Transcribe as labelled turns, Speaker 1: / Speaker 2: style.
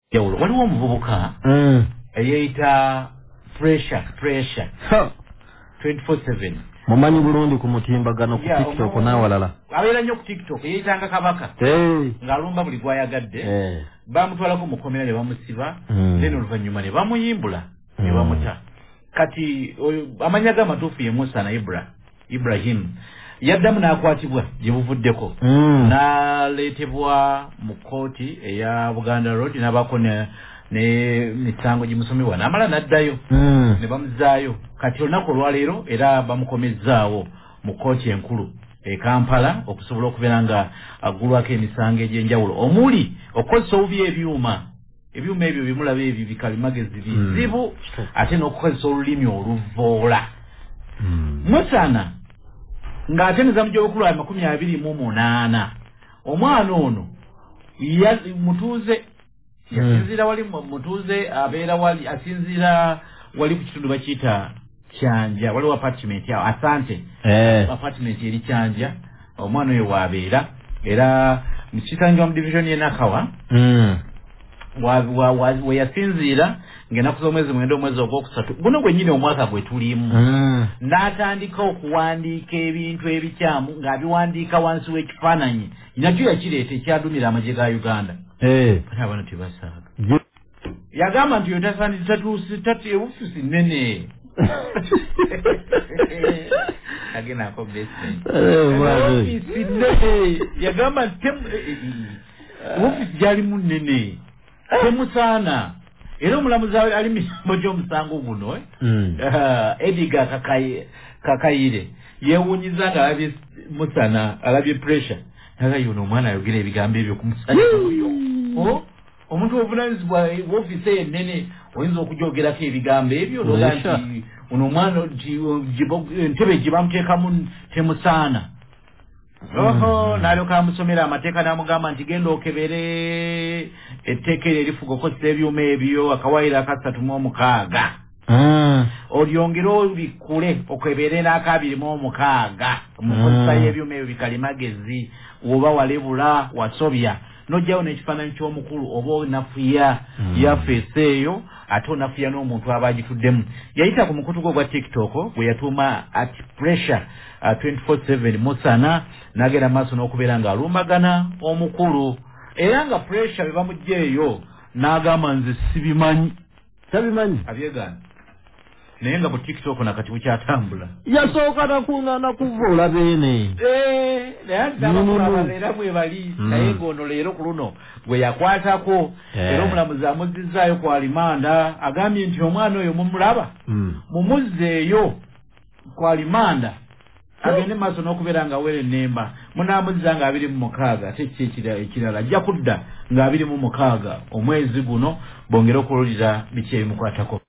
Speaker 1: Yawulo waliwo omuvubuka eyeyita pressure 24/7
Speaker 2: mumanyi bulungi ku mutimbagano ku TikTok n'awalala
Speaker 1: abeera nnyo ku TikTok eyeyitanga kabaka ng'alumba buli gwayagadde bamutwalako mukomera ne bamusiba then oluvannyuma ne bamuyimbula ne bamuta kati amanya g'amatuufu ye Musa na Ibrahim yaddamu n'akwatibwa gye buvuddeko n'aleetebwa mu kooti eya Buganda Road n'abaako ne misango gimusomebwa n'amala n'addayo ne bamuzaayo kati olunaku olwaleero era bamukomezzaawo mu kooti enkulu e Kampala okusobola okubeera nga aggulwako emisango egy'enjawulo omuli okukozesa obubi ebyuma ebyo bimulaba ebyo bikalimagezi bizibu ate n'okukozesa olulimi oluvoola Musana ng'ate neza obukulu wa 28 omwana ono mutuuze yasinzira wali mutuuze abeera wali asinzira wali ku kitundu bakiyita Kyanja waliwo apartment yawo Asante apartment eri Kyanja omwana oyo waabeera era mukitanja mu division y'e Nakawa we yasinzira ng'ennaku z'omwezi mwenda omwezi ogwokusatu guno gwennyini omwaka gwe tulimu n'atandika okuwandiika ebintu ebikyamu ng'abiwandiika wansi w'ekifaananyi nakyo yakireeta ekyadumira amagye ga Uganda abana tebasaaga yagamba nti yotasaanitatuusi ofiisi nnene agenako basement ofiisi nnene yagamba nti ofiisi gyalimu nnene temusaana era omulamuzi ali misambo gy'omusango guno Edgar Kakayire yeewuunyiza ng'alabye Musana alabye pressure nagayo omwana ayogera ebigambo ebyo ku Musana oyo omuntu obuvunaanyizibwa w'ofiisi ennene oyinza okujoogerako ebigambo ebyo noga nti ono omwana entebe gye bamuteekamu temusaana n'alyoka amusomera amateeka n'amugamba nti genda okebere etteeka eryo erifuga okozesa ebyuma ebyo akawaayiro 36 olyongere obikule okebere n'aka26 mu kozesa y'ebyuma ebyo bikalimagezi oba walebula wasobya n'ojjawo n'ekifaananyi ky'omukulu oba onafuya yafeesi eyo ate onafuya n'omuntu aba agituddemu yayita ku mukutu gwe gwa TikTok gwe yatuuma at pressure 24/7 Musana n'agenda maaso n'okubeera ng'alumbagana omukulu era nga pressure bwe bamugja eyo n'agamba nze sibimanyi abyegaana naye nga mu TikTok nakati bukyatambula
Speaker 2: yasooka nakuvuula beene
Speaker 1: era bwe bali naye ng'ono leero ku luno gwe yakwatako era omulamuzi amuzzizaayo ku alimanda agambye nti omwana oyo mumulaba mumuzzeeyo ku alimanda agende maaso n'okubeera nga were ennemba munaamuzza nga 26 ate kiki ekirala ajja kudda nga 26 omwezi guno bongere okuwulira biki ebimukwatako